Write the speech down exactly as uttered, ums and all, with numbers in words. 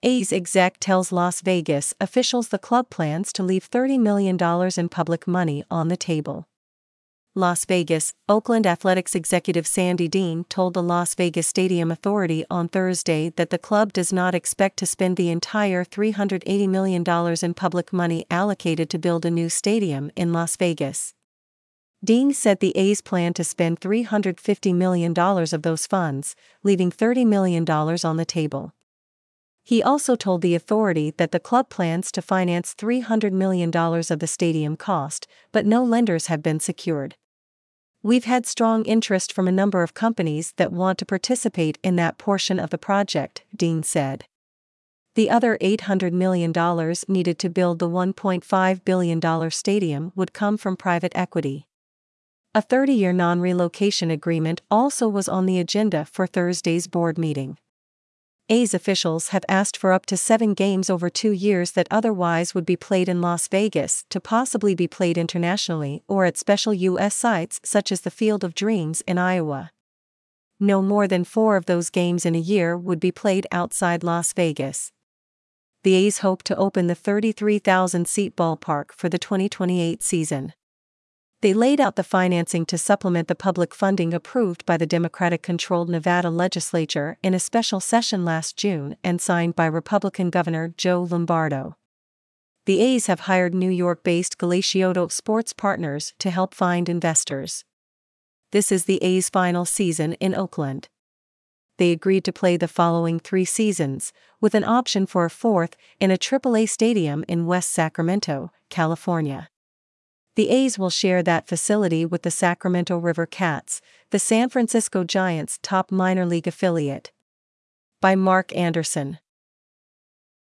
A's exec tells Las Vegas officials the club plans to leave thirty million dollars in public money on the table. Las Vegas, Oakland Athletics executive Sandy Dean told the Las Vegas Stadium Authority on Thursday that the club does not expect to spend the entire three hundred eighty million dollars in public money allocated to build a new stadium in Las Vegas. Dean said the A's plan to spend three hundred fifty million dollars of those funds, leaving thirty million dollars on the table. He also told the authority that the club plans to finance three hundred million dollars of the stadium cost, but no lenders have been secured. "We've had strong interest from a number of companies that want to participate in that portion of the project," Dean said. The other eight hundred million dollars needed to build the one point five billion dollars stadium would come from private equity. A thirty-year non-relocation agreement also was on the agenda for Thursday's board meeting. A's officials have asked for up to seven games over two years that otherwise would be played in Las Vegas to possibly be played internationally or at special U S sites such as the Field of Dreams in Iowa. No more than four of those games in a year would be played outside Las Vegas. The A's hope to open the thirty-three thousand seat ballpark for the twenty twenty-eight season. They laid out the financing to supplement the public funding approved by the Democratic-controlled Nevada legislature in a special session last June and signed by Republican Governor Joe Lombardo. The A's have hired New York-based Galicioto Sports Partners to help find investors. This is the A's final season in Oakland. They agreed to play the following three seasons, with an option for a fourth, in a triple A stadium in West Sacramento, California. The A's will share that facility with the Sacramento River Cats, the San Francisco Giants' top minor league affiliate. By Mark Anderson.